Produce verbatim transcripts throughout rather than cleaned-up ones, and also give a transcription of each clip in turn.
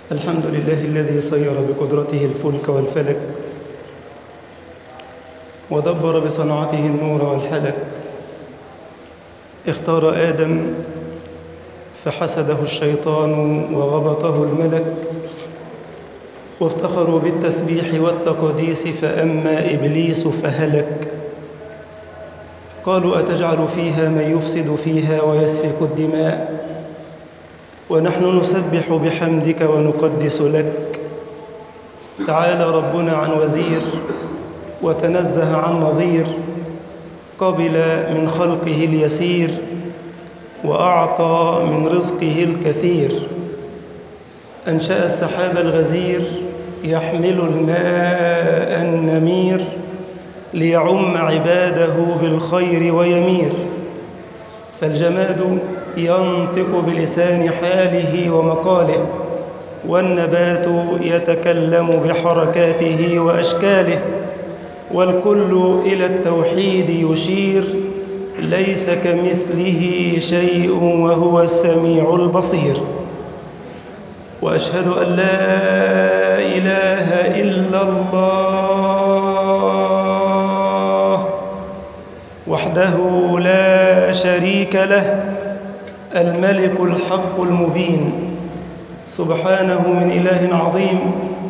الحمد لله الذي سير بقدرته الفلك والفلك ودبر بصنعته النور والحلك. اختار آدم فحسده الشيطان وغبطه الملك، وافتخروا بالتسبيح والتقديس فأما إبليس فهلك. قالوا أتجعل فيها من يفسد فيها ويسفك الدماء ونحن نسبح بحمدك ونقدس لك. تعالى ربنا عن وزير وتنزه عن نظير، قبل من خلقه اليسير وأعطى من رزقه الكثير. أنشأ السحاب الغزير يحمل الماء النمير ليعم عباده بالخير ويمير. فالجماد ينطق بلسان حاله ومقاله، والنبات يتكلم بحركاته وأشكاله، والكل إلى التوحيد يشير. ليس كمثله شيء وهو السميع البصير. وأشهد أن لا إله إلا الله وحده لا شريك له، الملك الحق المبين، سبحانه من إله عظيم.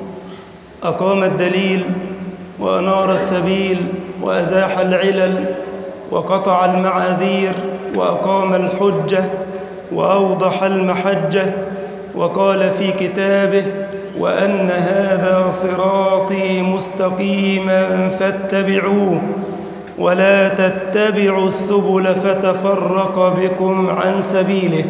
أقام الدليل وأنار السبيل وأزاح العلل وقطع المعاذير وأقام الحجة وأوضح المحجة، وقال في كتابه: وأن هذا صراطي مستقيما فاتبعوه ولا تتبعوا السبل فتفرق بكم عن سبيله،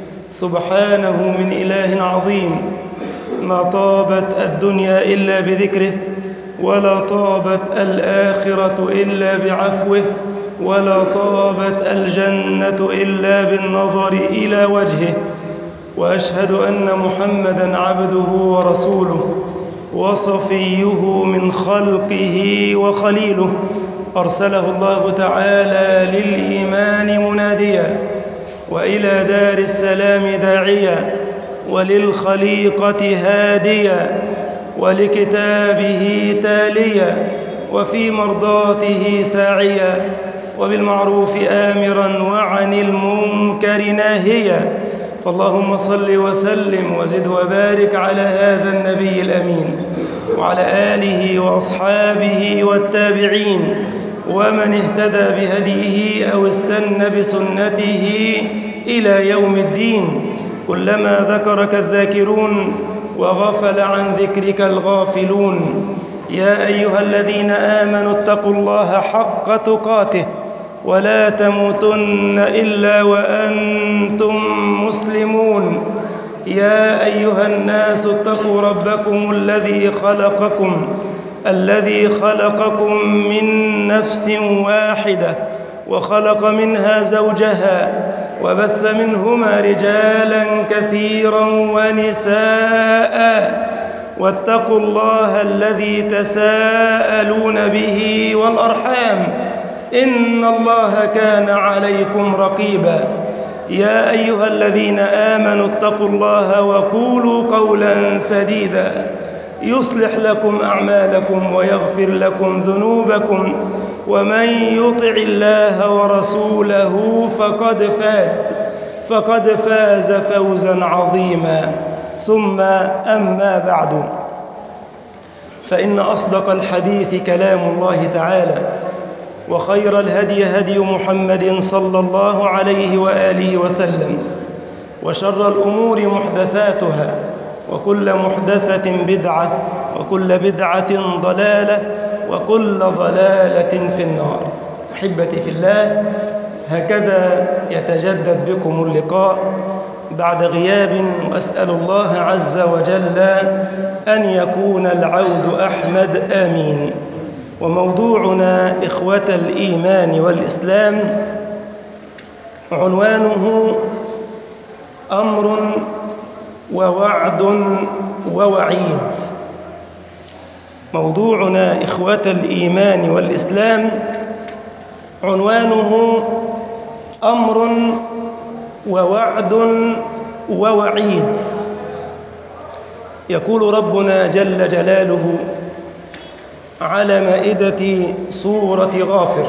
سبحانه من إله عظيم. ما طابت الدنيا إلا بذكره، ولا طابت الآخرة إلا بعفوه، ولا طابت الجنة إلا بالنظر إلى وجهه. وأشهد أن محمدًا عبده ورسوله وصفيه من خلقه وخليله، أرسله الله تعالى للإيمان مناديا وإلى دار السلام داعيا وللخليقة هاديا ولكتابه تاليا وفي مرضاته ساعيا وبالمعروف آمرا وعن المنكر ناهيا. فاللهم صل وسلم وزد وبارك على هذا النبي الأمين وعلى آله وأصحابه والتابعين ومن اهتدى بهديه أو استنى بسنته إلى يوم الدين. كلما ذكرك الذاكرون وغفل عن ذكرك الغافلون. يا أيها الذين آمنوا اتقوا الله حق تقاته ولا تموتن إلا وأنتم مسلمون. يا أيها الناس اتقوا ربكم الذي خلقكم الذي خلقكم من نفس واحدة وخلق منها زوجها وبث منهما رجالا كثيرا ونساء، واتقوا الله الذي تساءلون به والأرحام، إن الله كان عليكم رقيبا. يا أيها الذين آمنوا اتقوا الله وقولوا قولا سديدا يصلح لكم أعمالكم ويغفر لكم ذنوبكم، ومن يطع الله ورسوله فقد فاز فقد فاز فوزا عظيما. ثم أما بعد، فإن أصدق الحديث كلام الله تعالى، وخير الهدي هدي محمد صلى الله عليه وآله وسلم، وشر الأمور محدثاتها، وكل محدثة بدعة، وكل بدعة ضلالة، وكل ضلالة في النار. أحبتي في الله، هكذا يتجدد بكم اللقاء بعد غياب، وأسأل الله عز وجل أن يكون العود أحمد، آمين. وموضوعنا إخوة الإيمان والإسلام عنوانه أمر ووعد ووعيد. موضوعنا إخوة الإيمان والإسلام عنوانه أمر ووعد ووعيد. يقول ربنا جل جلاله على مائدة سورة غافر: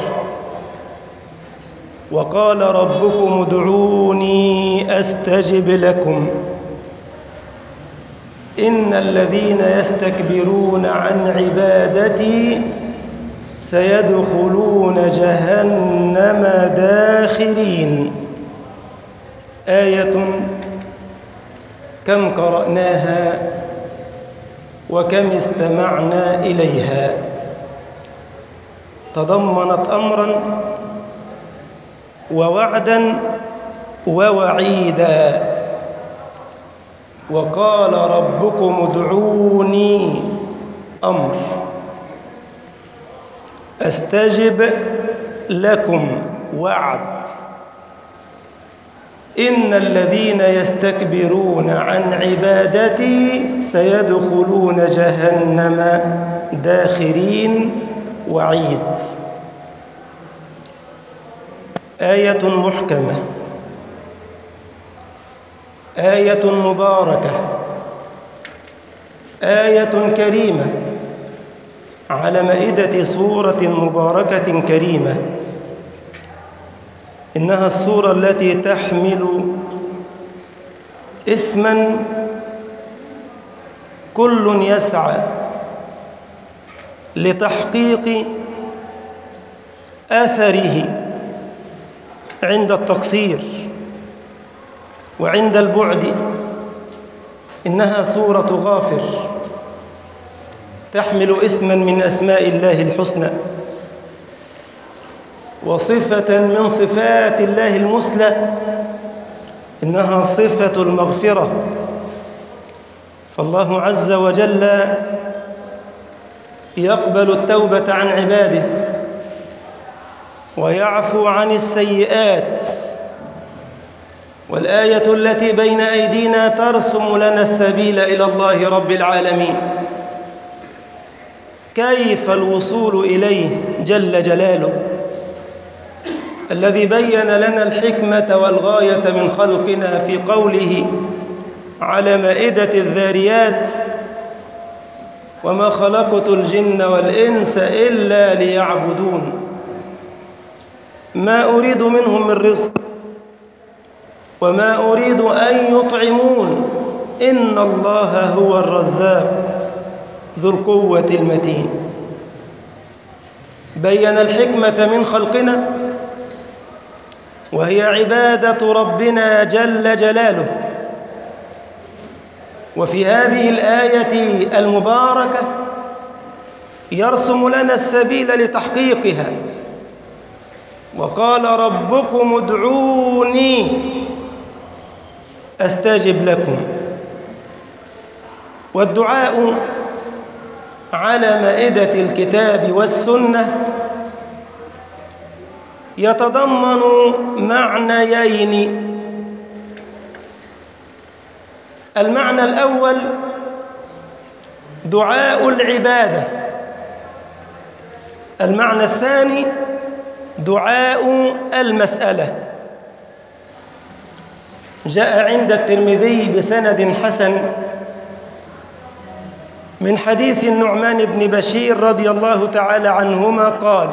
وقال ربكم ادعوني أستجب لكم إن الذين يستكبرون عن عبادتي سيدخلون جهنم داخرين. آية كم قرأناها وكم استمعنا إليها، تضمنت أمرا ووعدا ووعيدا. وقال ربكم ادعوني أمر، أستجب لكم وعد، إن الذين يستكبرون عن عبادتي سيدخلون جهنم داخرين وعيد. آية محكمة، آية مباركة، آية كريمة على مائدة سورة مباركة كريمة. إنها السورة التي تحمل اسما كل يسعى لتحقيق أثره عند التقصير وعند البعد. إنها سورة غافر، تحمل اسما من أسماء الله الحسنى وصفة من صفات الله المثلى. إنها صفة المغفرة، فالله عز وجل يقبل التوبة عن عباده ويعفو عن السيئات. والآية التي بين أيدينا ترسم لنا السبيل إلى الله رب العالمين، كيف الوصول إليه جل جلاله، الذي بين لنا الحكمة والغاية من خلقنا في قوله على مائدة الذاريات: وما خلقت الجن والإنس إلا ليعبدون ما أريد منهم من رزق وما أريد أن يطعمون إن الله هو الرزاق ذو القوة المتين. بين الحكمة من خلقنا وهي عبادة ربنا جل جلاله. وفي هذه الآية المباركة يرسم لنا السبيل لتحقيقها. وقال ربكم ادعوني أستجب لكم. والدعاء على مائدة الكتاب والسنة يتضمن معنيين: المعنى الأول دعاء العبادة، المعنى الثاني دعاء المسألة. جاء عند الترمذي بسند حسن من حديث النعمان بن بشير رضي الله تعالى عنهما قال: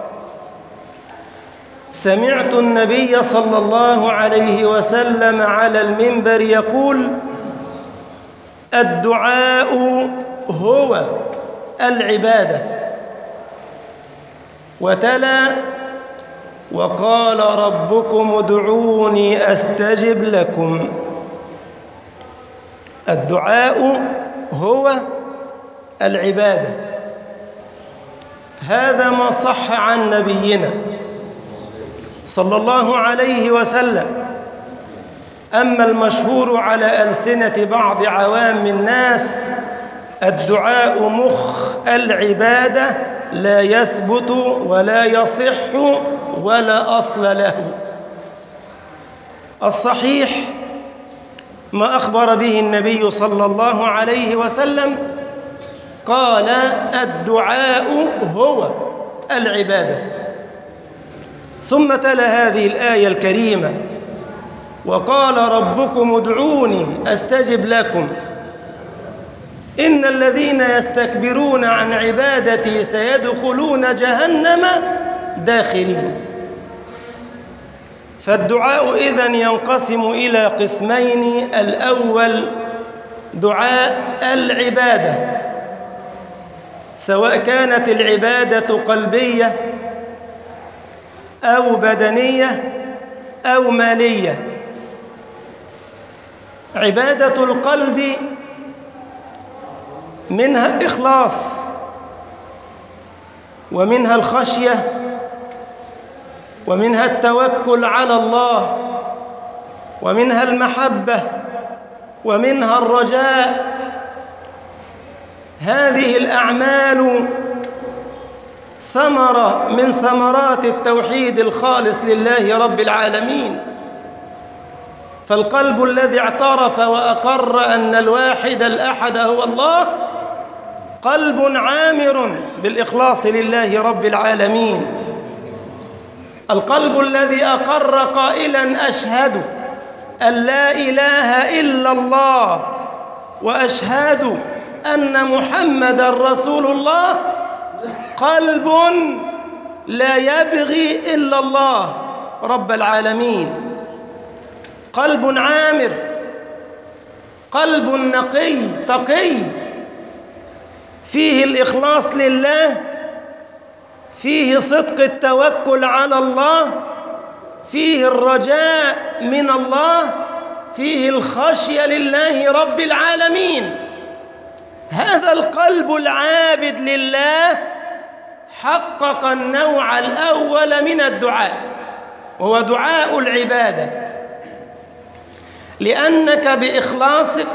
سمعت النبي صلى الله عليه وسلم على المنبر يقول: الدعاء هو العبادة. وتلا: وقال ربكم ادعوني أستجب لكم. الدعاء هو العبادة، هذا ما صح عن نبينا صلى الله عليه وسلم. أما المشهور على ألسنة بعض عوام الناس الدعاء مخ العبادة لا يثبت ولا يصح ولا أصل له. الصحيح ما أخبر به النبي صلى الله عليه وسلم، قال: الدعاء هو العبادة. ثم تلا هذه الآية الكريمة: وقال ربكم ادعوني أستجب لكم. إن الذين يستكبرون عن عبادتي سيدخلون جهنم داخرين. فالدعاء إذن ينقسم إلى قسمين: الأول دعاء العبادة، سواء كانت العبادة قلبية أو بدنية أو مالية. عبادة القلب منها الإخلاص، ومنها الخشية، ومنها التوكل على الله، ومنها المحبة، ومنها الرجاء. هذه الأعمال ثمرة من ثمرات التوحيد الخالص لله رب العالمين. فالقلب الذي اعترف وأقر أن الواحد الأحد هو الله قلب عامر بالإخلاص لله رب العالمين. القلب الذي أقر قائلا أشهد أن لا إله إلا الله وأشهد أن محمدا رسول الله قلب لا يبغي إلا الله رب العالمين، قلب عامر، قلب نقي تقي، فيه الإخلاص لله، فيه صدق التوكل على الله، فيه الرجاء من الله، فيه الخشية لله رب العالمين. هذا القلب العابد لله حقق النوع الأول من الدعاء، وهو دعاء العبادة، لأنك بإخلاصك،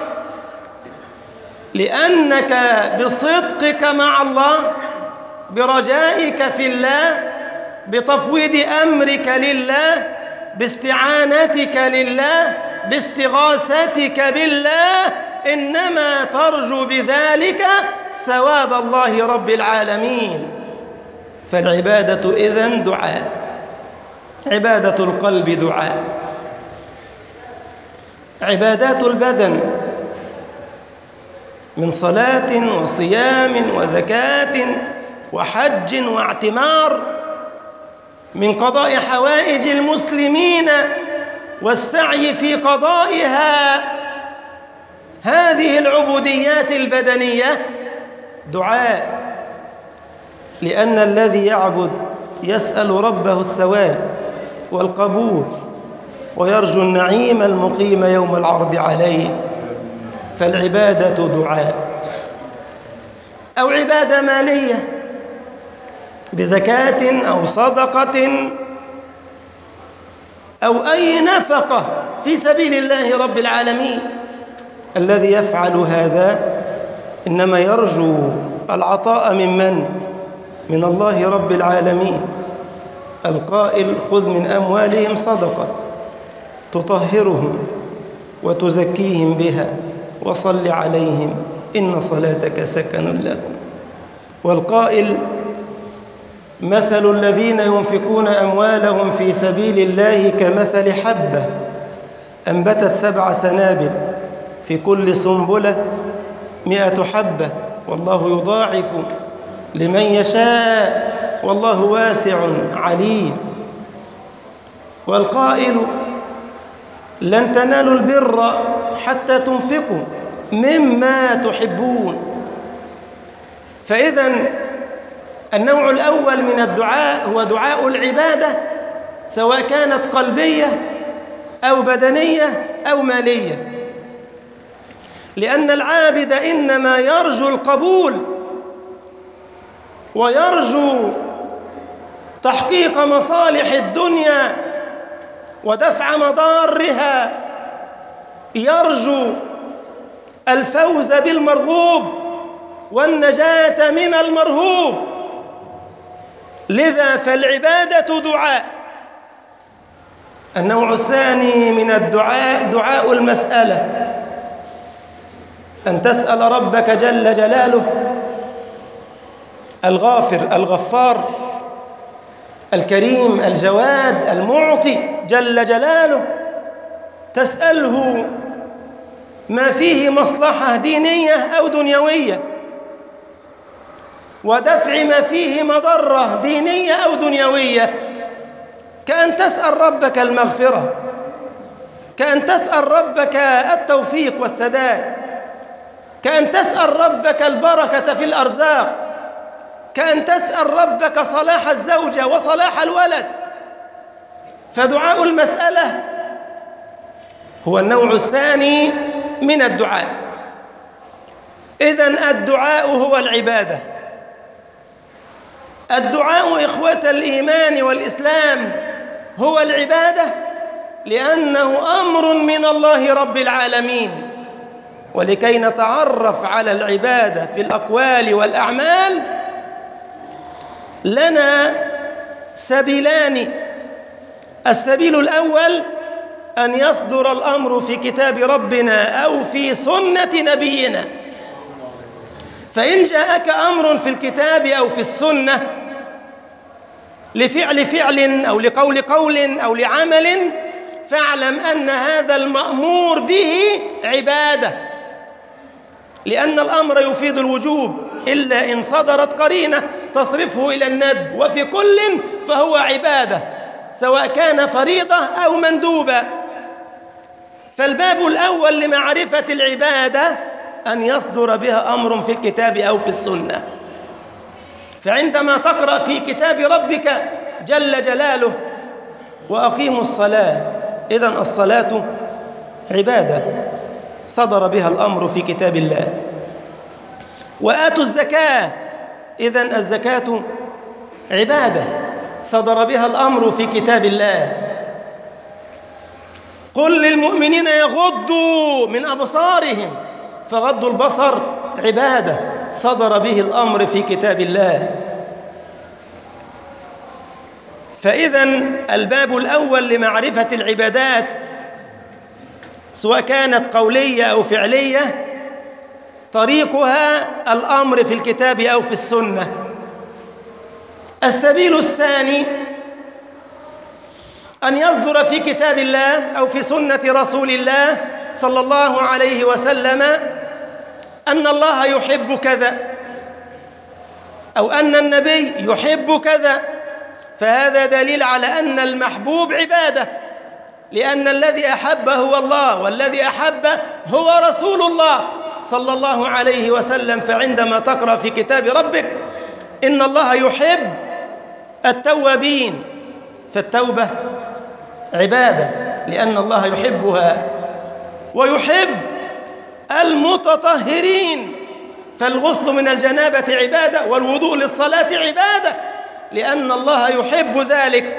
لأنك بصدقك مع الله، برجائك في الله، بتفويض أمرك لله، باستعانتك لله، باستغاثتك بالله، إنما ترجو بذلك ثواب الله رب العالمين. فالعبادة إذن دعاء، عبادة القلب دعاء. عبادات البدن من صلاة وصيام وزكاة وحج واعتمار، من قضاء حوائج المسلمين والسعي في قضائها، هذه العبوديات البدنية دعاء، لأن الذي يعبد يسأل ربه الثواب والقبول ويرجو النعيم المقيم يوم العرض عليه. فالعبادة دعاء. أو عبادة مالية بزكاة أو صدقة أو أي نفقة في سبيل الله رب العالمين. الذي يفعل هذا إنما يرجو العطاء من من؟ من الله رب العالمين، القائل خذ من أموالهم صدقة تطهرهم وتزكيهم بها وصل عليهم إن صلاتك سكن لهم. والقائل مثل الذين ينفقون أموالهم في سبيل الله كمثل حبة أنبتت سبع سنابل في كل سنبلة مئة حبة والله يضاعف لمن يشاء والله واسع عليم. والقائل لن تنالوا البر حتى تنفقوا مما تحبون. فإذن النوع الأول من الدعاء هو دعاء العبادة، سواء كانت قلبية أو بدنية أو مالية، لأن العابد إنما يرجو القبول ويرجو تحقيق مصالح الدنيا ودفع مضارها، يرجو الفوز بالمرغوب والنجاة من المرهوب. لذا فالعبادة دعاء. النوع الثاني من الدعاء دعاء المسألة، أن تسأل ربك جل جلاله الغافر الغفار الكريم الجواد المعطي جل جلاله، تسأله ما فيه مصلحة دينية أو دنيوية، ودفع ما فيه مضرة دينية أو دنيوية، كأن تسأل ربك المغفرة، كأن تسأل ربك التوفيق والسداد، كأن تسأل ربك البركة في الأرزاق، كأن تسأل ربك صلاح الزوجة وصلاح الولد. فدعاء المسألة هو النوع الثاني من الدعاء. إذن الدعاء هو العبادة. الدعاء إخوة الإيمان والإسلام هو العبادة، لأنه أمر من الله رب العالمين. ولكي نتعرف على العبادة في الأقوال والأعمال لنا سبيلان. السبيل الأول أن يصدر الأمر في كتاب ربنا أو في سنة نبينا. فإن جاءك أمر في الكتاب أو في السنة لفعل فعل أو لقول قول أو لعمل، فاعلم أن هذا المأمور به عبادة، لأن الأمر يفيد الوجوب إلا إن صدرت قرينة تصرفه إلى الندب، وفي كل فهو عبادة سواء كان فريضة أو مندوبة. فالباب الأول لمعرفة العبادة أن يصدر بها أمر في الكتاب أو في السنة. فعندما تقرأ في كتاب ربك جل جلاله وأقيموا الصلاة، إذن الصلاة عبادة صدر بها الأمر في كتاب الله. وآتوا الزكاة، إذن الزكاة عبادة صدر بها الأمر في كتاب الله. قل للمؤمنين يغضوا من أبصارهم، فغض البصر عبادة صدر به الأمر في كتاب الله. فإذن الباب الأول لمعرفة العبادات سواء كانت قولية أو فعلية طريقها الأمر في الكتاب أو في السنة. السبيل الثاني أن يصدر في كتاب الله أو في سنة رسول الله صلى الله عليه وسلم أن الله يحب كذا، أو أن النبي يحب كذا، فهذا دليل على أن المحبوب عبادة، لأن الذي أحب هو الله، والذي أحب هو رسول الله صلى الله عليه وسلم. فعندما تقرأ في كتاب ربك إن الله يحب التوابين، فالتوبة عبادة لأن الله يحبها، ويحب المتطهرين، فالغسل من الجنابة عبادة، والوضوء للصلاة عبادة لأن الله يحب ذلك.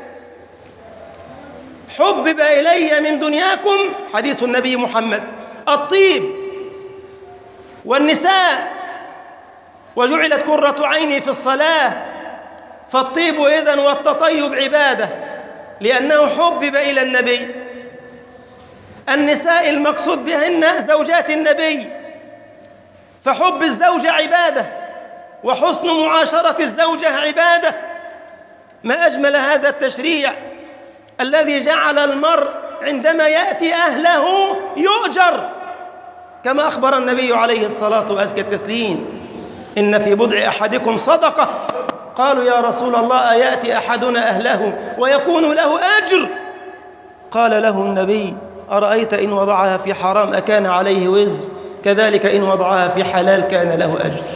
حبب إلي من دنياكم، حديث النبي محمد، الطيب والنساء، وجعلت قرة عيني في الصلاة. فالطيب إذن والتطيب عبادة لأنه حبب إلى النبي. النساء المقصود بهن زوجات النبي، فحب الزوجة عبادة، وحسن معاشرة الزوجة عبادة. ما أجمل هذا التشريع الذي جعل المرء عندما يأتي أهله يؤجر، كما أخبر النبي عليه الصلاة وأزكى التسليم: إن في بضع أحدكم صدقة. قالوا يا رسول الله أيأتي أحدنا أهله ويكون له أجر؟ قال له النبي: أرأيت إن وضعها في حرام أكان عليه وزر؟ كذلك إن وضعها في حلال كان له أجر.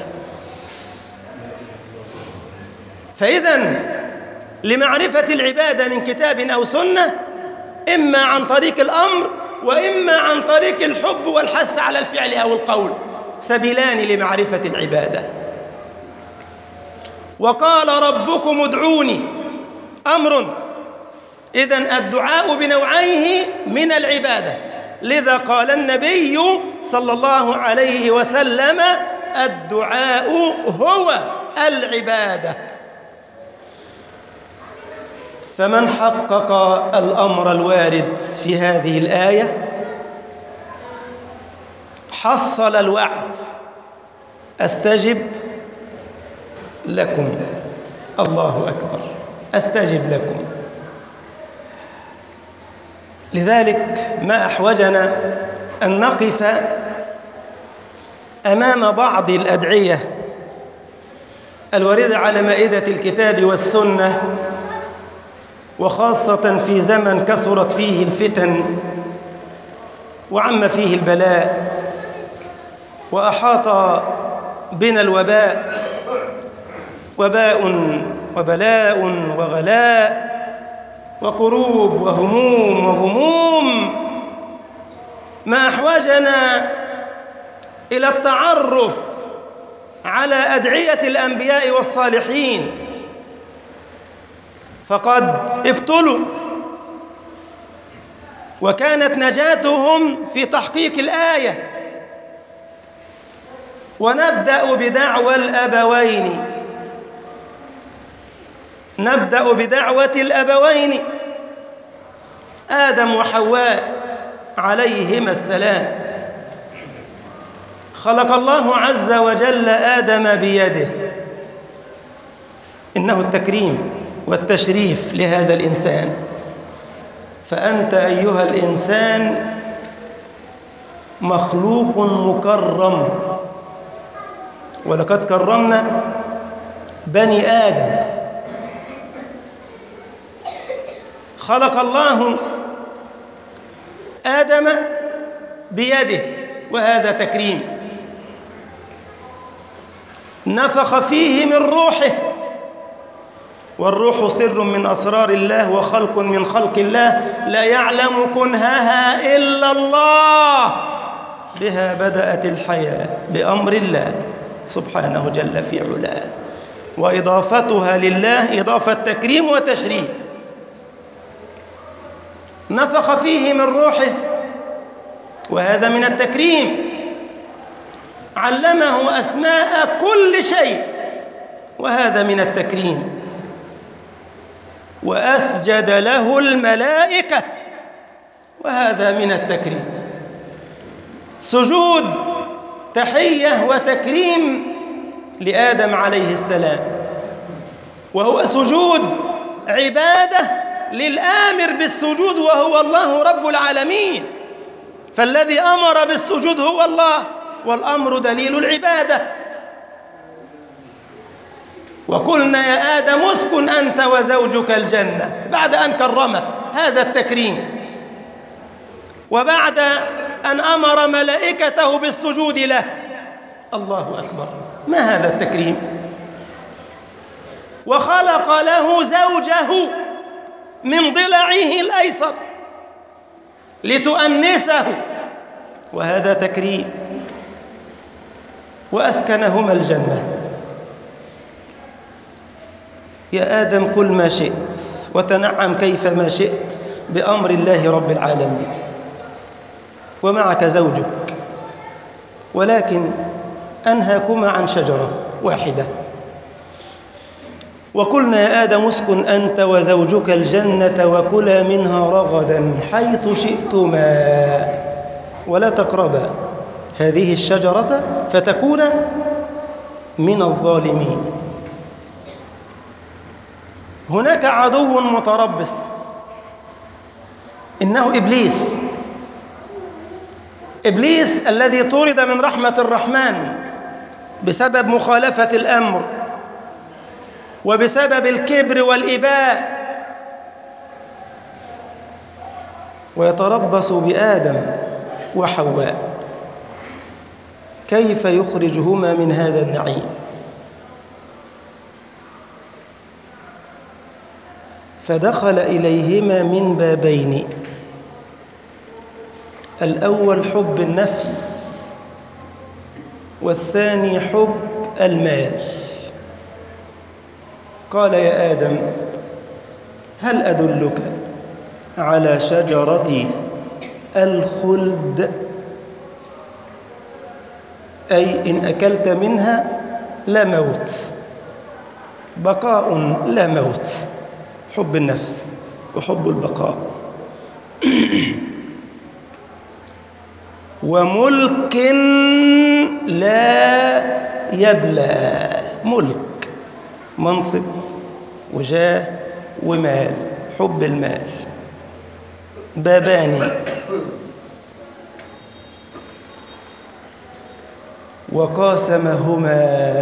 فإذن لمعرفة العبادة من كتاب أو سنة إما عن طريق الأمر وإما عن طريق الحب والحث على الفعل أو القول، سبيلان لمعرفة العبادة. وقال ربكم ادعوني، أمر. إذن الدعاء بنوعيه من العبادة، لذا قال النبي صلى الله عليه وسلم: الدعاء هو العبادة. فمن حقق الأمر الوارد في هذه الآية حصل الوعد: أستجب لكم. الله أكبر، أستجب لكم. لذلك ما أحوجنا أن نقف أمام بعض الأدعية الواردة على مائدة الكتاب والسنة، وخاصة في زمن كثرت فيه الفتن وعم فيه البلاء وأحاط بنا الوباء، وباء وبلاء وغلاء وكروب وهموم وغموم، ما أحوجنا إلى التعرف على أدعية الأنبياء والصالحين، فقد ابتلوا وكانت نجاتهم في تحقيق الآية. ونبدأ بدعوى الأبوين، نبدأ بدعوة الأبوين آدم وحواء عليهما السلام. خلق الله عز وجل آدم بيده، إنه التكريم والتشريف لهذا الإنسان. فأنت أيها الإنسان مخلوق مكرم، ولقد كرمنا بني آدم. خلق الله آدم بيده، وهذا تكريم. نفخ فيه من روحه، والروح سر من أسرار الله وخلق من خلق الله، لا يعلم كنهها إلا الله، بها بدأت الحياة بأمر الله سبحانه جل في علاه، وإضافتها لله إضافة تكريم وتشريف. نفخ فيه من روحه، وهذا من التكريم. علمه أسماء كل شيء، وهذا من التكريم. وأسجد له الملائكة، وهذا من التكريم. سجود تحية وتكريم لآدم عليه السلام، وهو سجود عبادة للآمر بالسجود وهو الله رب العالمين، فالذي أمر بالسجود هو الله، والأمر دليل العبادة. وقلنا يا آدم اسكن أنت وزوجك الجنة، بعد أن كرمه، هذا التكريم. وبعد أن أمر ملائكته بالسجود له، الله أكبر، ما هذا التكريم؟ وخلق له زوجه من ضلعه الأيسر لتؤنسه، وهذا تكريم. وأسكنهما الجنة. يا آدم كل ما شئت وتنعم كيفما شئت بأمر الله رب العالمين، ومعك زوجك، ولكن أنهاكما عن شجرة واحدة. وقلنا يا آدم اسكن أنت وزوجك الجنة وكلا منها رغدا حيث شئتما ولا تقربا هذه الشجرة فتكونا من الظالمين. هناك عدو متربص، إنه إبليس. إبليس الذي طرد من رحمة الرحمن بسبب مخالفة الأمر وبسبب الكبر والإباء، ويتربص بآدم وحواء كيف يخرجهما من هذا النعيم. فدخل إليهما من بابين، الأول حب النفس، والثاني حب المال. قال يا آدم هل أدلك على شجرة الخلد، أي إن أكلت منها لا موت، بقاء لا موت، حب النفس وحب البقاء. وملك لا يبلى، ملك منصب وجاه ومال، حب المال. بابان وقاسمهما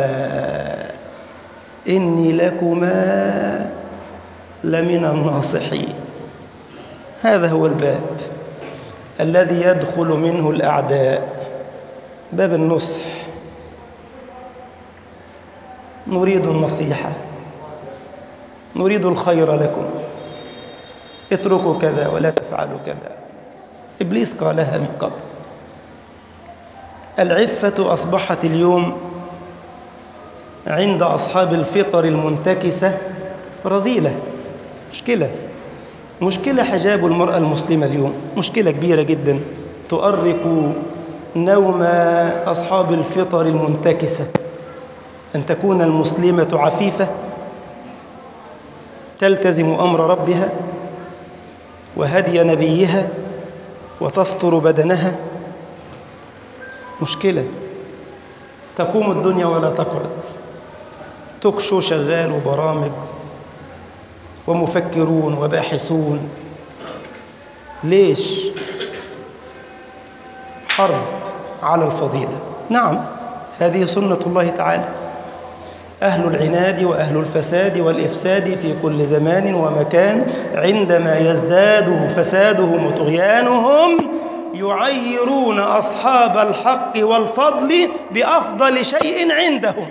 إني لكما لمن الناصحين. هذا هو الباب الذي يدخل منه الأعداء، باب النصح. نريد النصيحة، نريد الخير لكم، اتركوا كذا ولا تفعلوا كذا. إبليس قالها من قبل. العفة أصبحت اليوم عند أصحاب الفطر المنتكسة رذيلة، مشكلة مشكلة. حجاب المرأة المسلمة اليوم مشكلة كبيرة جدا تؤرق نوم أصحاب الفطر المنتكسة. أن تكون المسلمة عفيفة تلتزم أمر ربها وهدي نبيها وتستر بدنها، مشكلة. تقوم الدنيا ولا تقعد، تكشو شغال وبرامج ومفكرون وباحثون. ليش؟ حرب على الفضيلة. نعم، هذه سنة الله تعالى. أهل العناد وأهل الفساد والإفساد في كل زمان ومكان عندما يزداد فسادهم وطغيانهم يعيرون أصحاب الحق والفضل بأفضل شيء عندهم.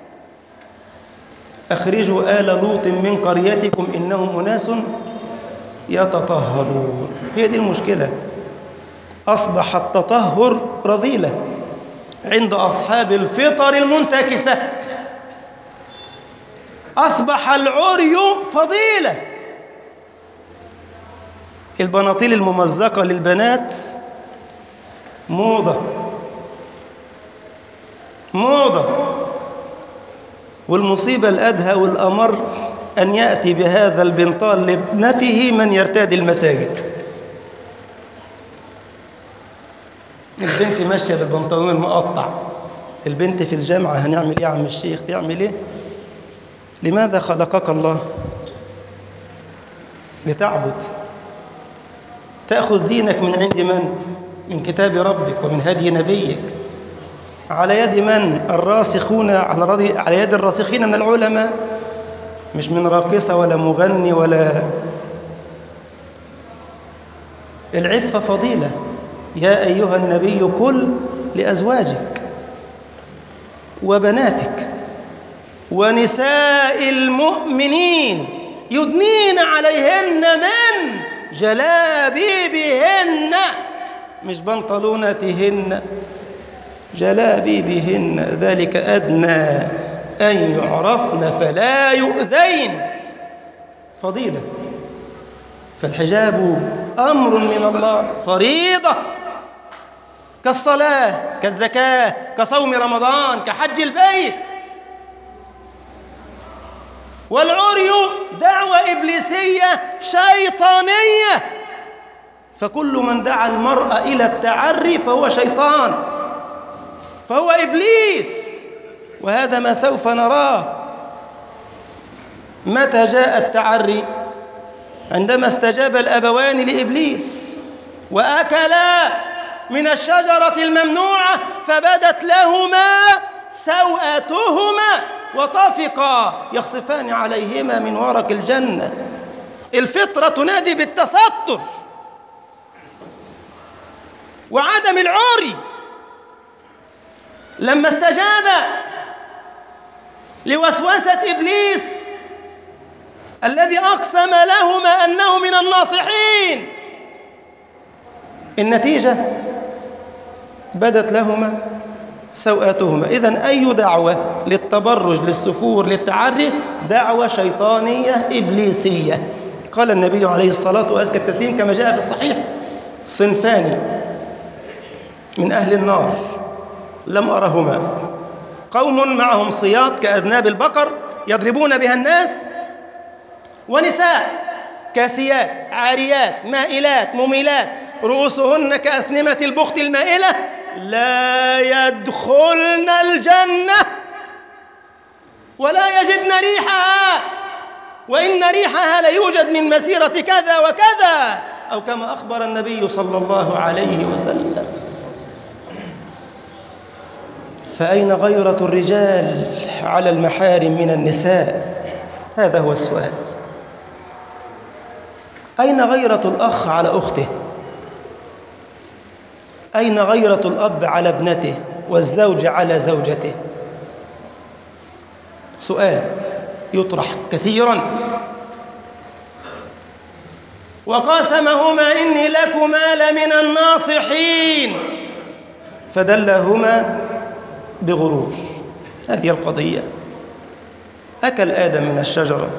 أخرجوا آل لوط من قريتكم إنهم أناس يتطهرون. هي دي المشكلة. أصبح التطهر رذيلة عند أصحاب الفطر المنتكسة. أصبح العري فضيلة. البناطيل الممزقة للبنات موضة موضة. والمصيبة الأدهى والأمر أن يأتي بهذا البنطال لابنته من يرتادي المساجد. البنت ماشية بالبنطلون المقطع، البنت في الجامعة. هنعمل إيه يا عم الشيخ؟ تعمل إيه؟ لماذا خلقك الله؟ لتعبد، تأخذ دينك من عند من؟ من كتاب ربك ومن هدي نبيك. على يد من؟ الراسخون، على يد الراسخين من العلماء، مش من راقصة ولا مغني ولا. العفة فضيلة. يا أيها النبي قل لأزواجك وبناتك ونساء المؤمنين يدنين عليهن من جلابيبهن، مش بنطلوناتهن، جلابيبهن، ذلك أدنى أن يعرفن فلا يؤذين. فضيلة. فالحجاب أمر من الله، فريضة، كالصلاة، كالزكاة، كصوم رمضان، كحج البيت. والعري دعوة إبليسية شيطانية. فكل من دعا المرأة إلى التعري فهو شيطان، فهو إبليس. وهذا ما سوف نراه. متى جاء التعري؟ عندما استجاب الأبوان لإبليس وأكلا من الشجرة الممنوعة فبدت لهما سوءاتهما وطفقا يخصفان عليهما من ورق الجنة. الفطرة تنادي بالتستر وعدم العري. لما استجاب لوسوسة إبليس الذي أقسم لهما أنه من الناصحين، النتيجة بدت لهما سوءاتهما. إذن أي دعوة للتبرج، للسفور، للتعري دعوة شيطانية إبليسية. قال النبي عليه الصلاة وأزكى التسليم كما جاء في الصحيح: صنفان من أهل النار لم أرهما، قوم معهم صياط كأذناب البقر يضربون بها الناس، ونساء كاسيات عاريات مائلات مميلات رؤوسهن كأسنمة البخت المائلة لا يدخلن الجنة ولا يجدن ريحها، وإن ريحها ليوجد من مسيرة كذا وكذا، أو كما أخبر النبي صلى الله عليه وسلم. فأين غيرة الرجال على المحارم من النساء؟ هذا هو السؤال. أين غيرة الأخ على أخته؟ أين غيرة الأب على ابنته والزوج على زوجته؟ سؤال يطرح كثيرا. وقاسمهما إني لكما لمن الناصحين فدلهما بغرور. هذه القضية. أكل آدم من الشجرة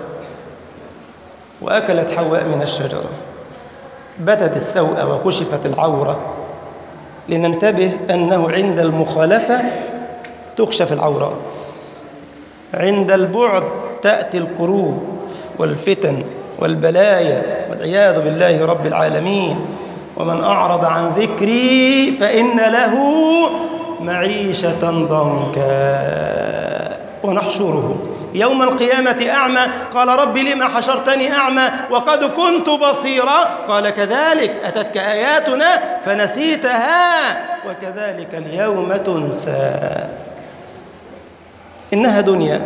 وأكلت حواء من الشجرة، بدت السوءة وكشفت العورة، لننتبه أنه عند المخالفة تكشف العورات، عند البعد تأتي الكروب والفتن والبلايا والعياذ بالله رب العالمين. ومن أعرض عن ذكري فإن له معيشة ضنكا ونحشره يوم القيامة أعمى قال رب لما حشرتني أعمى وقد كنت بصيرا قال كذلك أتتك آياتنا فنسيتها وكذلك اليوم تنسى. إنها دنيا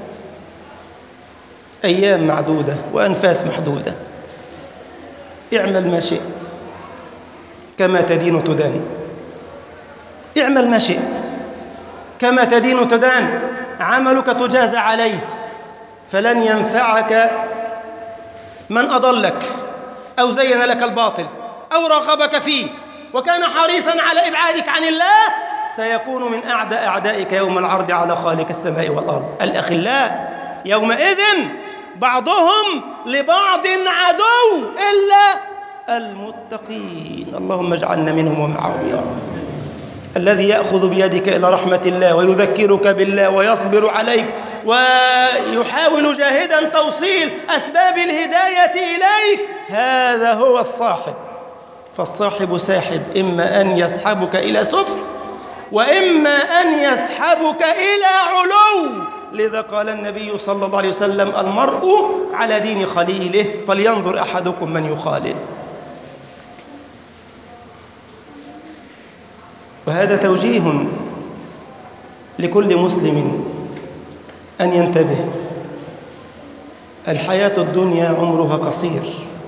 أيام معدودة وأنفاس محدودة. اعمل ما شئت كما تدين تدان. اعمل ما شئت كما تدين تدان. عملك تجازى عليه، فلن ينفعك من أضلك أو زين لك الباطل أو راقبك فيه وكان حريصا على إبعادك عن الله. سيكون من أعداء أعدائك يوم العرض على خالق السماء والأرض. الأخلاء يومئذ بعضهم لبعض عدو إلا المتقين. اللهم اجعلنا منهم ومعهم يا رب. الذي يأخذ بيدك إلى رحمة الله ويذكرك بالله ويصبر عليك ويحاول جاهدا توصيل أسباب الهداية إليك، هذا هو الصاحب. فالصاحب ساحب، إما أن يسحبك إلى سفل وإما أن يسحبك إلى علو. لذا قال النبي صلى الله عليه وسلم المرء على دين خليله فلينظر أحدكم من يخالل. وهذا توجيه لكل مسلم أن ينتبه. الحياة الدنيا عمرها قصير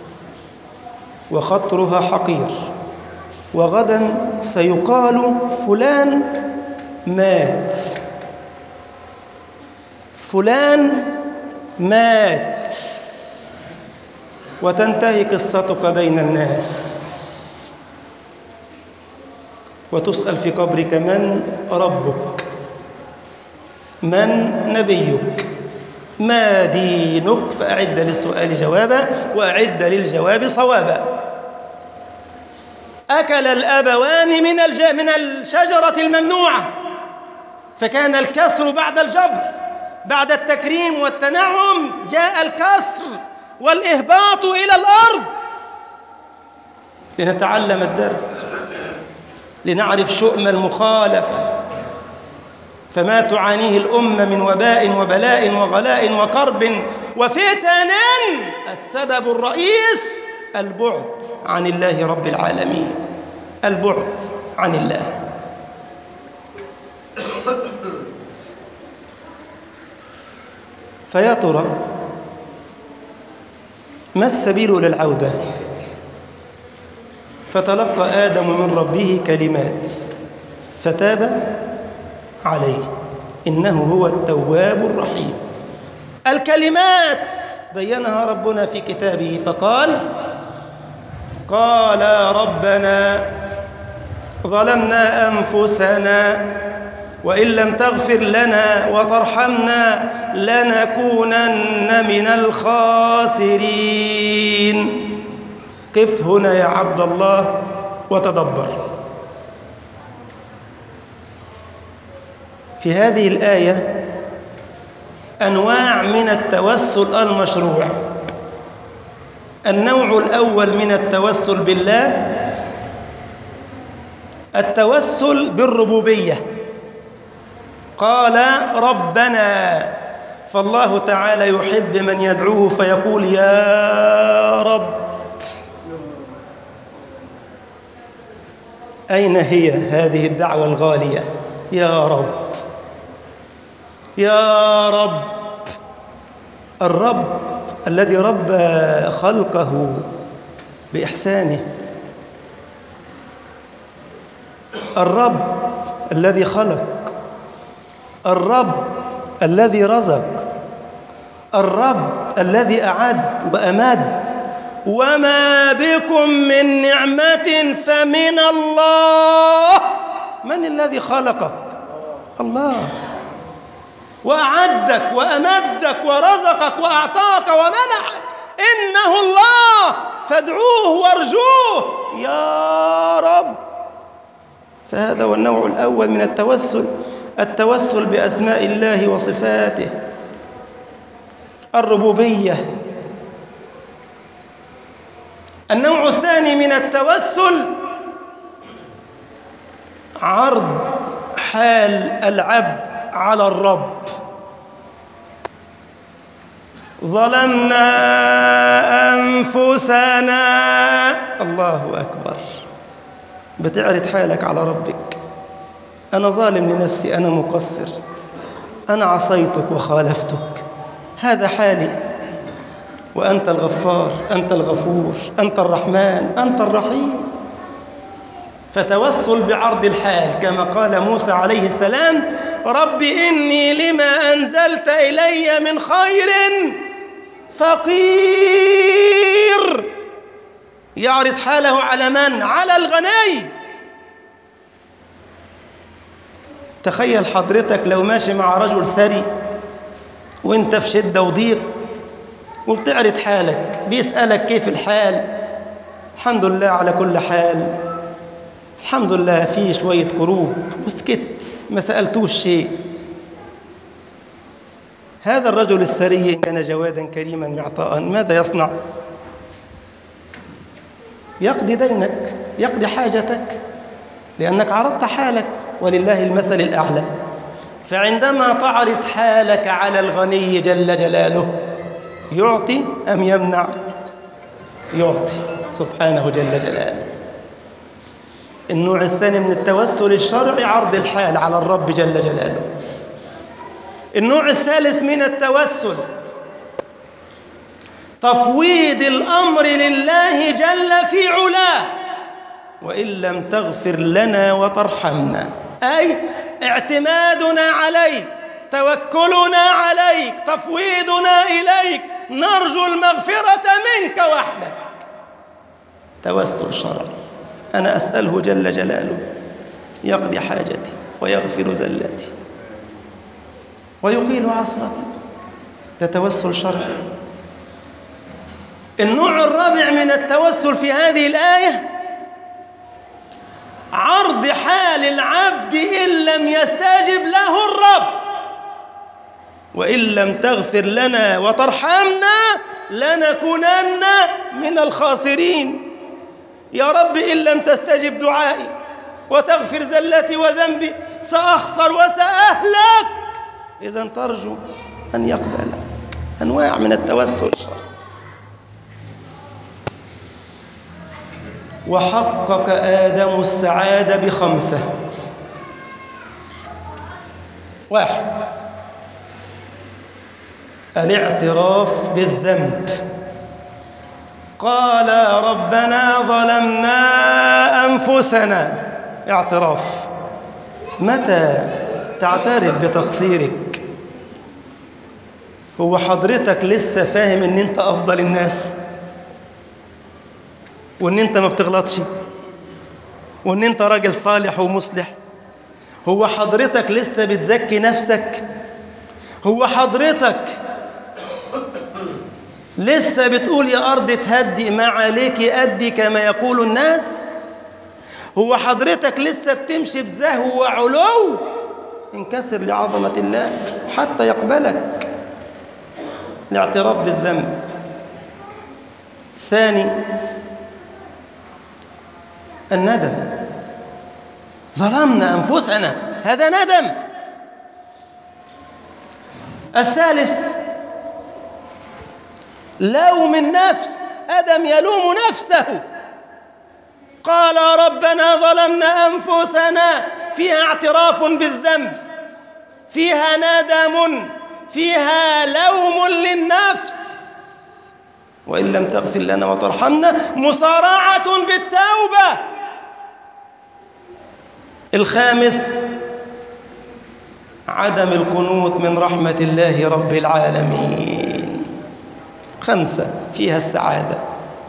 وخطرها حقير، وغدا سيقال فلان مات، فلان مات، وتنتهي قصتك بين الناس وتسأل في قبرك من ربك، من نبيك، ما دينك، فأعد للسؤال جوابا وأعد للجواب صوابا. أكل الأبوان من الج... من الشجرة الممنوعة فكان الكسر بعد الجبر. بعد التكريم والتنعم جاء الكسر والإهباط إلى الأرض لنتعلم الدرس، لنعرف شؤم المخالفة. فما تعانيه الأمة من وباء وبلاء وغلاء وكرب وفتن السبب الرئيس البعد عن الله رب العالمين، البعد عن الله. فيا ترى ما السبيل للعودة؟ فتلقى آدم من ربه كلمات فتاب عليه إنه هو التواب الرحيم. الكلمات بينها ربنا في كتابه فقال قال ربنا ظلمنا أنفسنا وإن لم تغفر لنا وترحمنا لنكونن من الخاسرين. قف هنا يا عبد الله وتدبر. في هذه الآية أنواع من التوسل المشروع. النوع الأول من التوسل بالله التوسل بالربوبية. قال ربنا، فالله تعالى يحب من يدعوه فيقول يا رب. أين هي هذه الدعوة الغالية يا رب؟ يا رب. الرب الذي ربى خلقه بإحسانه، الرب الذي خلق، الرب الذي رزق، الرب الذي أعد وأمد. وما بكم من نعمة فمن الله. من الذي خلقك؟ الله. وأعدك وأمدك ورزقك وأعطاك ومنحك إنه الله، فادعوه وارجوه يا رب. فهذا هو النوع الأول من التوسل، التوسل بأسماء الله وصفاته، الربوبية. النوع الثاني من التوسل عرض حال العبد على الرب. ظلمنا أنفسنا. الله أكبر. بتعرض حالك على ربك. أنا ظالم لنفسي، أنا مقصر، أنا عصيتك وخالفتك، هذا حالي، وأنت الغفار، أنت الغفور، أنت الرحمن، أنت الرحيم. فتوسل بعرض الحال كما قال موسى عليه السلام: رب إني لما أنزلت إلي من خير فقير. يعرض حاله على من؟ على الغني. تخيل حضرتك لو ماشي مع رجل ثري وانت في شدة وضيق وبتعرض حالك، بيسألك كيف الحال؟ الحمد لله على كل حال، الحمد لله في شوية كروب، وسكت ما سألتوش شيء. هذا الرجل الثري إن كان جوادا كريما معطاء ماذا يصنع؟ يقضي دينك، يقضي حاجتك، لأنك عرضت حالك، ولله المثل الأعلى. فعندما تعرض حالك على الغني جل جلاله يعطي أم يمنع؟ يعطي سبحانه جل جلاله. النوع الثاني من التوسل الشرعي عرض الحال على الرب جل جلاله. النوع الثالث من التوسل تفويض الأمر لله جل في علاه: وإن لم تغفر لنا وترحمنا، أي اعتمادنا عليك، توكلنا عليك، تفويضنا إليك، نرجو المغفرة منك وحدك. توسل شرعي. أنا أسأله جل جلاله يقضي حاجتي ويغفر زلتي ويقيل عثرتي. ده توسل شرعي. النوع الرابع من التوسل في هذه الآية عرض حال العبد إن لم يستجب له الرب: وإن لم تغفر لنا وترحمنا لنكونن من الخاسرين. يا رب إن لم تستجب دعائي وتغفر زلتي وذنبي سأخسر وسأهلك. إذن ترجو أن يقبلك. أنواع من التوسل الشرعي. وحقق آدم السعادة بخمسة: واحد، الاعتراف بالذنب. قال ربنا ظلمنا أنفسنا. اعتراف. متى تعترف بتقصيرك؟ هو حضرتك لسه فاهم ان انت افضل الناس، وان انت ما بتغلطش، وان انت راجل صالح ومصلح؟ هو حضرتك لسه بتزكي نفسك؟ هو حضرتك لسه بتقول يا أرض تهدي ما عليك أدي كما يقول الناس؟ هو حضرتك لسه بتمشي بزهو وعلو؟ انكسر لعظمة الله حتى يقبلك. الاعتراف بالذنب. ثاني، الندم. ظلمنا أنفسنا، هذا ندم. الثالث، لوم النفس. آدم يلوم نفسه. قال ربنا ظلمنا أنفسنا، فيها اعتراف بالذنب. فيها ندم، فيها لوم للنفس. وإن لم تغفر لنا وترحمنا، مسارعة بالتوبة. الخامس عدم القنوط من رحمة الله رب العالمين. خمسة فيها السعادة.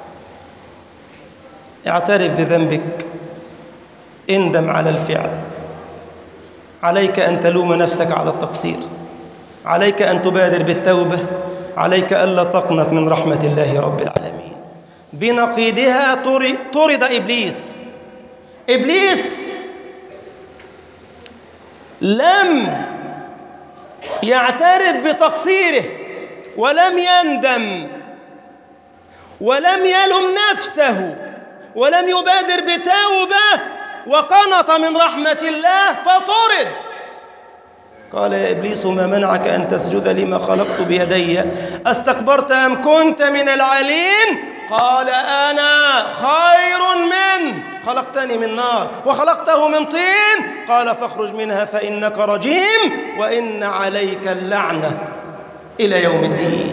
اعترف بذنبك، اندم على الفعل، عليك أن تلوم نفسك على التقصير، عليك أن تبادر بالتوبة، عليك ألا تقنط من رحمة الله رب العالمين. بنقيضها طرد إبليس. إبليس لم يعترف بتقصيره ولم يندم ولم يلم نفسه ولم يبادر بتوبة وقنط من رحمة الله فطرد. قال يا إبليس ما منعك أن تسجد لما خلقت بيدي أستكبرت أم كنت من العالين؟ قال أنا خير منه خلقتني من نار وخلقته من طين. قال فاخرج منها فإنك رجيم وإن عليك اللعنة إلى يوم الدين.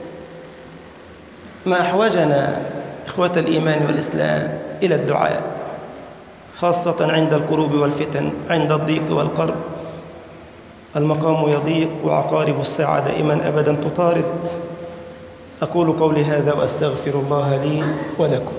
ما أحوجنا إخوة الإيمان والإسلام إلى الدعاء، خاصة عند الكروب والفتن، عند الضيق والقرب. المقام يضيق وعقارب الساعة دائما أبدا تطارد. أقول قولي هذا وأستغفر الله لي ولكم.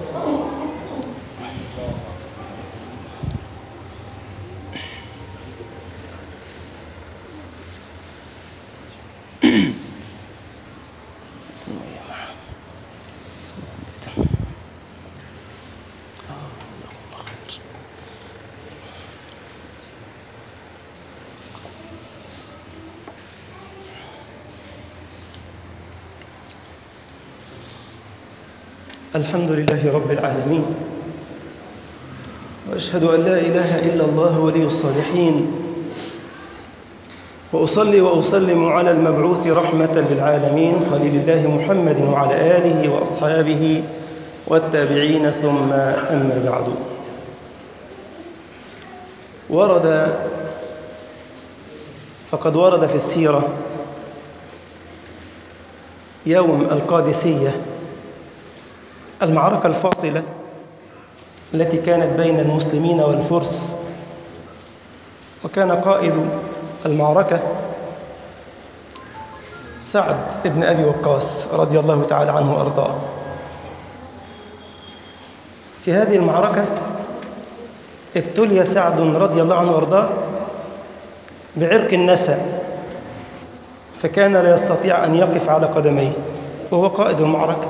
الحمد لله رب العالمين، وأشهد أن لا إله إلا الله ولي الصالحين، وأصلي وأسلم على المبعوث رحمة للعالمين خليل الله محمد وعلى آله وأصحابه والتابعين، ثم أما بعد. ورد فقد ورد في السيرة يوم القادسية، المعركة الفاصلة التي كانت بين المسلمين والفرس، وكان قائد المعركة سعد بن أبي وقاص رضي الله تعالى عنه وأرضاه. في هذه المعركة ابتلي سعد رضي الله عنه وأرضاه بعرق النسا، فكان لا يستطيع أن يقف على قدميه وهو قائد المعركة،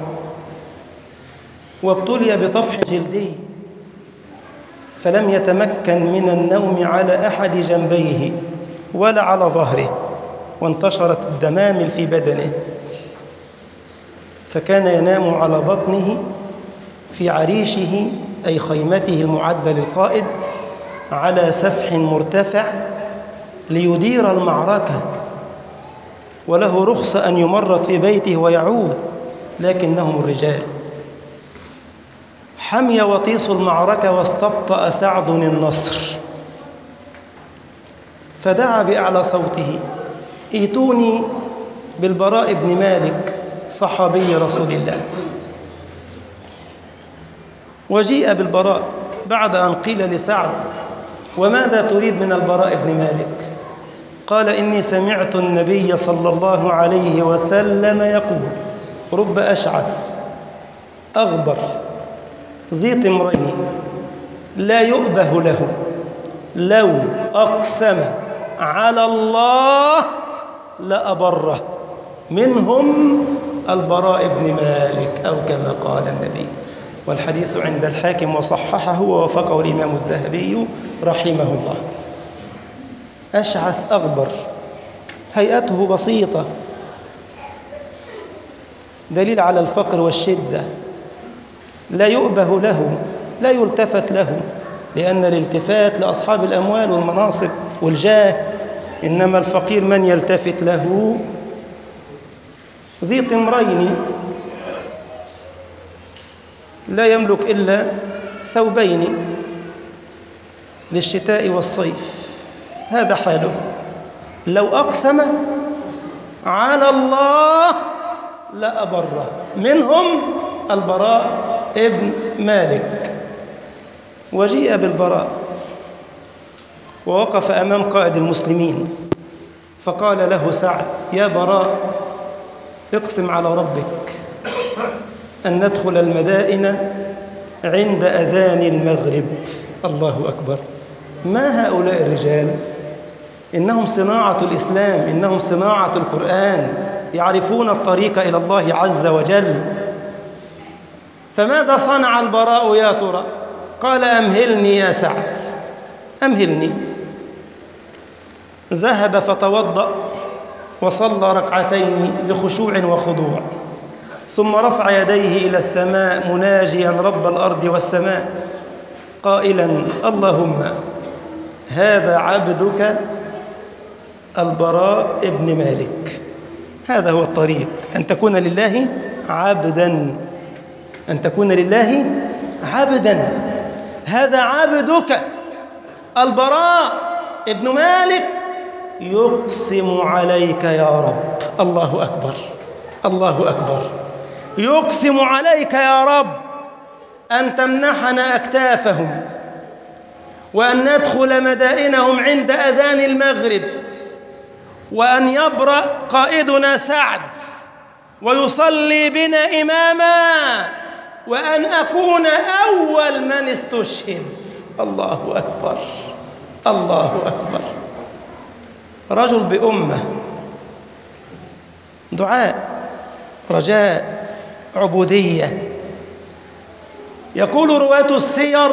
وابتلي بطفح جلدي فلم يتمكن من النوم على أحد جنبيه ولا على ظهره، وانتشرت الدمامل في بدنه، فكان ينام على بطنه في عريشه أي خيمته المعدة للقائد على سفح مرتفع ليدير المعركة، وله رخصة أن يمرض في بيته ويعود، لكنهم الرجال. حمي وطيس المعركة واستبطأ سعد النصر، فدعا بأعلى صوته ائتوني بالبراء بن مالك صحابي رسول الله. وجيء بالبراء بعد أن قيل لسعد وماذا تريد من البراء بن مالك؟ قال إني سمعت النبي صلى الله عليه وسلم يقول رب أشعث أغبر ذي طمرين لا يؤبه له لو أقسم على الله لأبره، منهم البراء بن مالك أو كما قال النبي. والحديث عند الحاكم وصححه ووافقه الإمام الذهبي رحمه الله. أشعث أغبر، هيئته بسيطة، دليل على الفقر والشدة، لا يؤبه له، لا يلتفت له، لأن الالتفات لأصحاب الأموال والمناصب والجاه، إنما الفقير من يلتفت له. ذي طمرين لا يملك إلا ثوبين للشتاء والصيف، هذا حاله. لو أقسم على الله لأبره. منهم البراء ابن مالك. وجيء بالبراء ووقف أمام قائد المسلمين فقال له سعد: يا براء، اقسم على ربك أن ندخل المدائن عند أذان المغرب. الله أكبر. ما هؤلاء الرجال؟ إنهم صناعة الإسلام، إنهم صناعة القرآن، يعرفون الطريق إلى الله عز وجل. فماذا صنع البراء يا ترى؟ قال: أمهلني يا سعد، أمهلني. ذهب فتوضأ وصلى ركعتين بخشوع وخضوع، ثم رفع يديه إلى السماء مناجيا رب الأرض والسماء قائلا: اللهم هذا عبدك البراء ابن مالك. هذا هو الطريق، أن تكون لله عبدا، أن تكون لله عبدا. هذا عبدك البراء ابن مالك يقسم عليك يا رب. الله أكبر، الله أكبر. يقسم عليك يا رب أن تمنحنا أكتافهم، وأن ندخل مدائنهم عند أذان المغرب، وأن يبرأ قائدنا سعد ويصلي بنا إماما، وأن أكون أول من استشهد. الله أكبر، الله أكبر. رجل بأمة، دعاء، رجاء، عبودية. يقول رواة السير: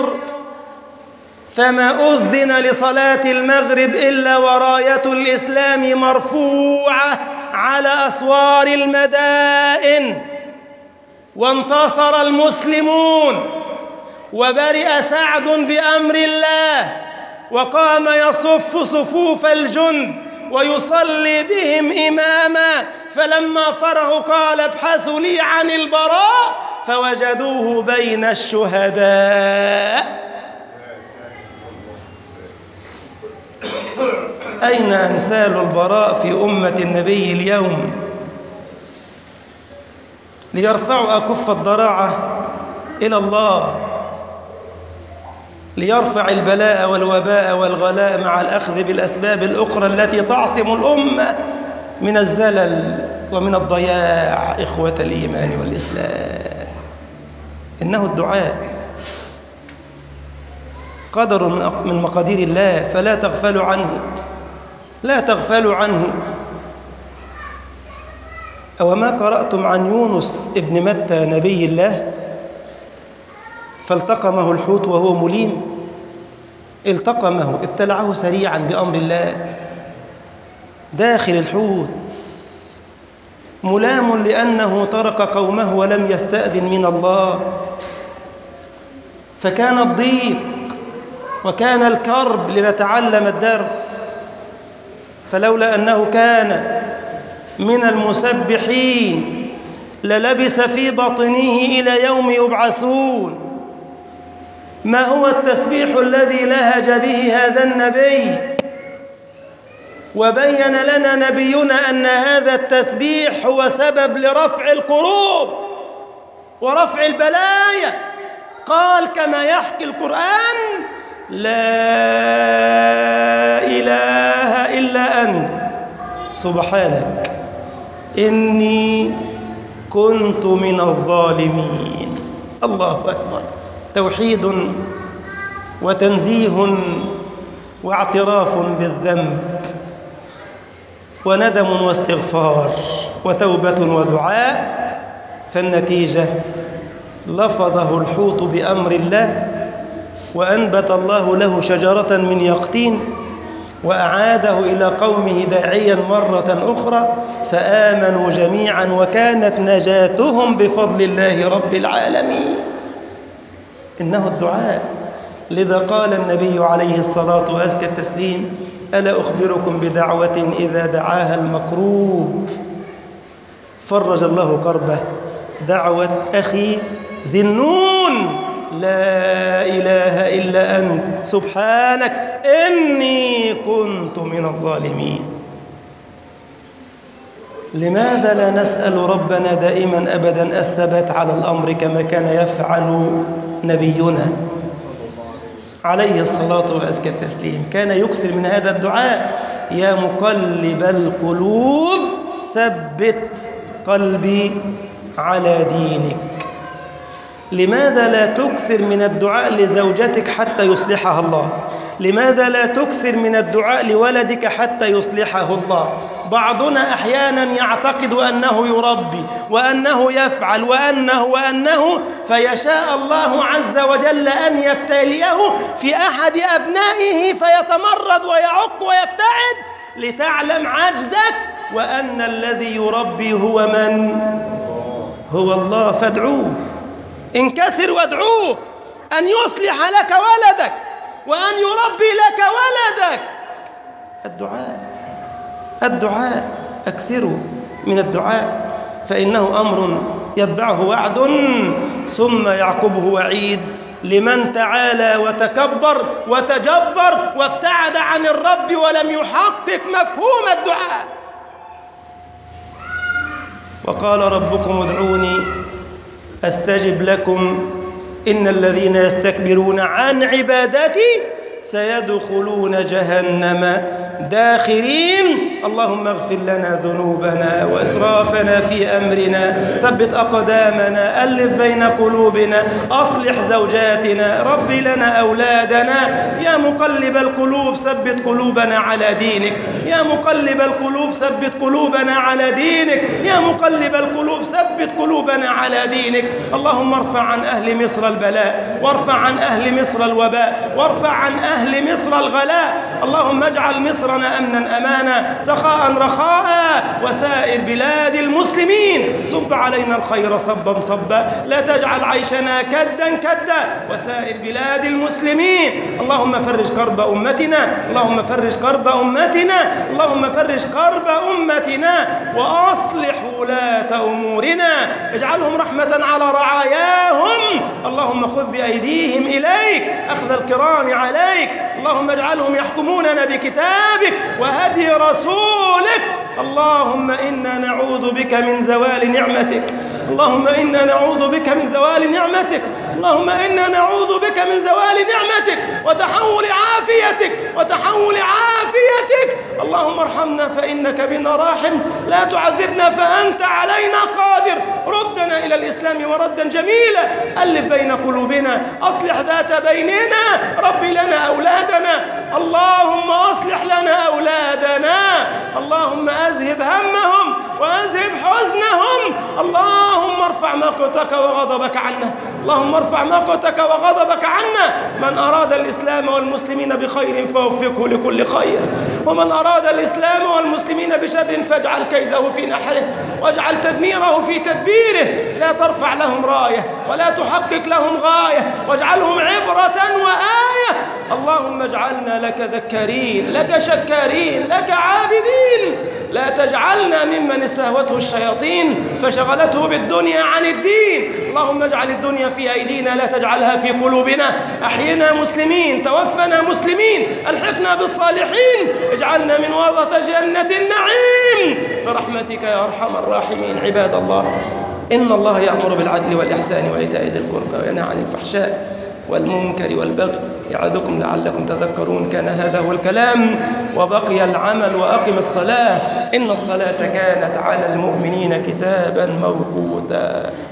فما أذن لصلاة المغرب إلا وراية الإسلام مرفوعة على أسوار المدائن، وانتصر المسلمون، وبرئ سعد بأمر الله، وقام يصف صفوف الجند ويصلي بهم إماما. فلما فرغوا قال: ابحثوا لي عن البراء، فوجدوه بين الشهداء. أين أمثال البراء في أمة النبي اليوم ليرفعوا أكف الضراعة إلى الله، ليرفع البلاء والوباء والغلاء مع الأخذ بالأسباب الأخرى التي تعصم الأمة من الزلل ومن الضياع. إخوة الإيمان والإسلام، إنه الدعاء قدر من مقادير الله، فلا تغفلوا عنه، لا تغفلوا عنه. أو ما قرأتم عن يونس ابن متى نبي الله فالتقمه الحوت وهو مليم؟ التقمه، ابتلعه سريعا بأمر الله داخل الحوت، ملام لأنه ترك قومه ولم يستأذن من الله، فكان الضيق وكان الكرب لنتعلم الدرس. فلولا أنه كان من المسبحين للبس في بطنه إلى يوم يبعثون. ما هو التسبيح الذي لهج به هذا النبي؟ وبين لنا نبينا أن هذا التسبيح هو سبب لرفع الكروب ورفع البلايا. قال كما يحكي القرآن: لا إله إلا أنت سبحانك إني كنت من الظالمين. الله أكبر. توحيد وتنزيه واعتراف بالذنب وندم واستغفار وتوبة ودعاء. فالنتيجة لفظه الحوت بأمر الله، وأنبت الله له شجرة من يقطين، وأعاده إلى قومه داعيا مرة أخرى، فآمنوا جميعا، وكانت نجاتهم بفضل الله رب العالمين. إنه الدعاء. لذا قال النبي عليه الصلاة وأزكى التسليم: ألا أخبركم بدعوة إذا دعاها المكروب فرج الله كربه؟ دعوة أخي ذي النون: لا إله إلا أنت سبحانك إني كنت من الظالمين. لماذا لا نسأل ربنا دائما أبدا الثبات على الأمر كما كان يفعل نبينا عليه الصلاة وأزكى التسليم؟ كان يكثر من هذا الدعاء: يا مقلب القلوب ثبت قلبي على دينك. لماذا لا تكثر من الدعاء لزوجتك حتى يصلحها الله؟ لماذا لا تكثر من الدعاء لولدك حتى يصلحه الله؟ بعضنا أحيانا يعتقد أنه يربي وأنه يفعل وأنه وأنه فيشاء الله عز وجل أن يبتليه في أحد أبنائه فيتمرد ويعق ويبتعد لتعلم عجزك وأن الذي يربي هو من؟ هو الله. فادعوه، انكسر وادعوه أن يصلح لك ولدك وأن يربي لك ولدك. الدعاء الدعاء أكثروا من الدعاء، فإنه أمر يتبعه وعد ثم يعقبه وعيد لمن تعالى وتكبر وتجبر وابتعد عن الرب ولم يحقق مفهوم الدعاء. وقال ربكم ادعوني أستجب لكم إن الذين يستكبرون عن عبادتي سيدخلون جهنم داخرين. اللهم اغفر لنا ذنوبنا وإسرافنا في أمرنا، ثبت أقدامنا، ألف بين قلوبنا، أصلح زوجاتنا، رب لنا أولادنا. يا مقلب القلوب ثبت قلوبنا على دينك، يا مقلب القلوب ثبت قلوبنا على دينك، يا مقلب القلوب ثبت قلوبنا على دينك. اللهم ارفع عن أهل مصر البلاء، وارفع عن أهل مصر الوباء، وارفع عن أهل مصر الغلاء. اللهم اجعل مصرنا أمنا أمانا، سخاء رخاء، وسائر بلاد المسلمين. صب علينا الخير صبا صبا، لا تجعل عيشنا كدا كدا، وسائر بلاد المسلمين. اللهم فرج كرب أمتنا، اللهم فرج كرب أمتنا، اللهم فرج كرب أمتنا، وأصلح ولاة أمورنا، اجعلهم رحمة على رعاياهم. اللهم خذ بأيديهم إليك أخذ الكرام عليك. اللهم اجعلهم يحكموننا بكتابك وهدي رسولك. اللهم إنا نعوذ بك من زوال نعمتك، اللهم إنا نعوذ بك من زوال نعمتك، اللهم إنا نعوذ بك من زوال نعمتك وتحول عافيتك وتحول عافيتك. اللهم ارحمنا فإنك بنا راحم، لا تعذبنا فأنت علينا قادر. ردنا إلى الإسلام مردا جميلا، ألف بين قلوبنا، أصلح ذات بيننا، رب لنا أولادنا. اللهم أصلح لنا أولادنا، اللهم أذهب همهم وأذهب حزنهم. اللهم ارفع مقتك وغضبك عنا، اللهم ارفع مقتك وغضبك عنا. من أراد الإسلام والمسلمين بخير فوفقه لكل خير، ومن أراد الإسلام والمسلمين بشر فاجعل كيده في نحره واجعل تدميره في تدبيره. لا ترفع لهم راية ولا تحقق لهم غاية، واجعلهم عبرة وآية. اللهم اجعلنا لك ذكارين، لك شكارين، لك عابدين. لا تجعلنا ممن استهوته الشياطين فشغلته بالدنيا عن الدين. اللهم اجعل الدنيا في أيدينا لا تجعلها في قلوبنا. أحينا مسلمين، توفنا مسلمين، ألحقنا بالصالحين، اجعلنا من ورثة جنة النعيم برحمتك يا أرحم الراحمين. عباد الله، إن الله يأمر بالعدل والإحسان وإيتاء ذي القربى وينهى عن الفحشاء والمنكر والبغي يعظكم لعلكم تذكرون. كان هذا هو الكلام وبقي العمل. وأقم الصلاة إن الصلاة كانت على المؤمنين كتابا موقوتا.